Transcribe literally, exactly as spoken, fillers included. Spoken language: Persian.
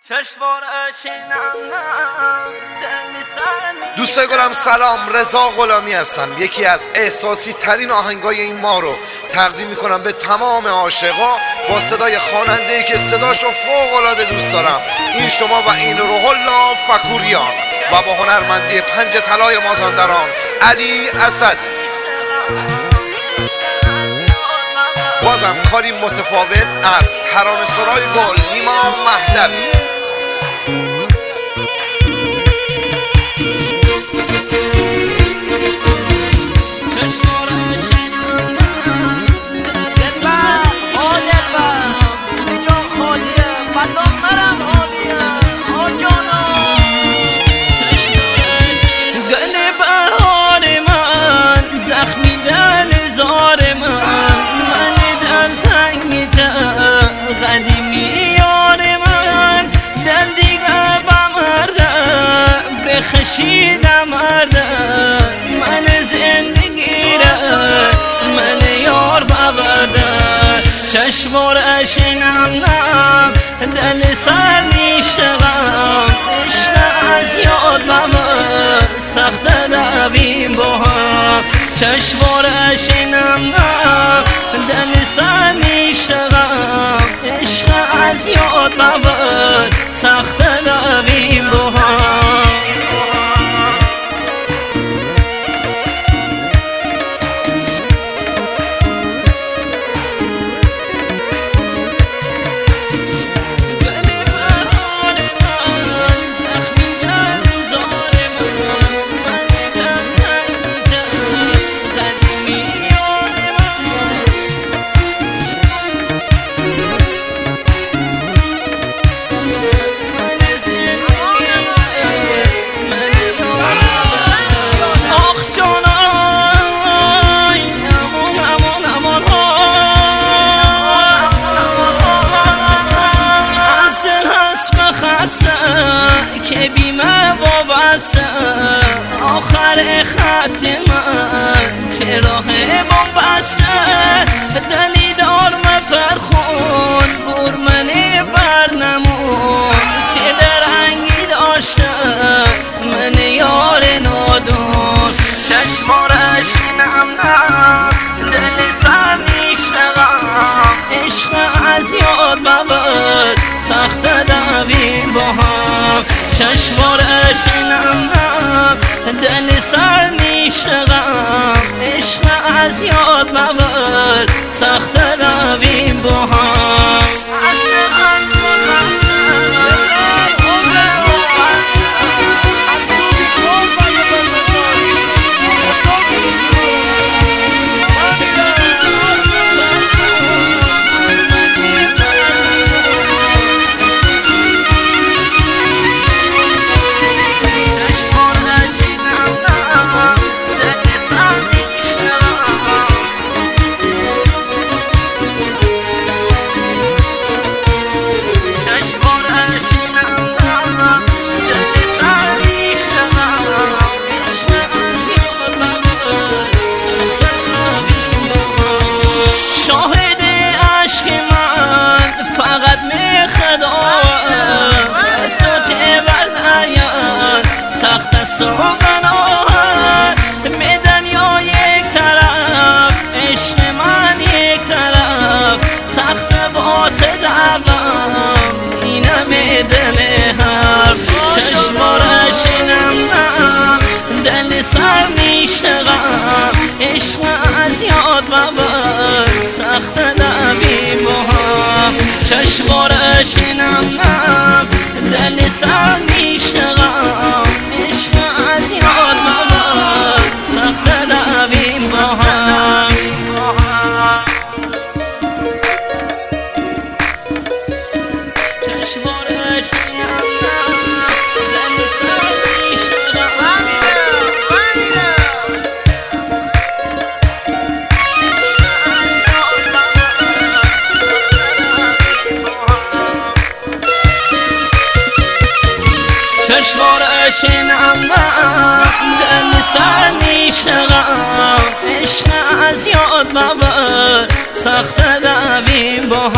دوستای گلم سلام، رضا غلامی هستم. یکی از احساسی ترین آهنگای این ماه رو تقدیم میکنم به تمام عاشقا با صدای خواننده‌ای که صداشو فوق العاده دوست دارم. این شما و این روح الله فکوریان و با هنرمندی پنج طلای مازندران علی اسد. بازم کاری متفاوت از ترانه سرای گل نیما مهدوی. خشیدم مرده من زندگی را من یار ببرده چشمار اشنم نم دل سر میشتغم عشق از یاد ببر سخت رویم با هم چشمار اشنم نم دل سر میشتغم عشق از یاد ببر سخت رویم با هم که بیمه وابسته آخر خط من چه راه بابسته دلی دار مپرخون بور منی برنمون چه درنگی داشته من یار نادون چشمارش نم دل سر میشتغم عشق از یاد ببر سخت دویم با هم چشمارش نم نم دل سر میشتغم عشق از یاد ببر سخت دویم با هم میدن یا یک طرف عشق من یک طرف سخت بات دوام اینم دل هم چشمارش نم نم دل سر میشتغم عشق از یاد ببر سخت دویم با هم چشمارش نم نم دل سر میشتغم عشق از یاد ببر سخت رویم با هم چشمارش نم نم دل سر میشتغم چشمارش نم نم دل سر میشتغم عشق از یاد ببر سخت دویم با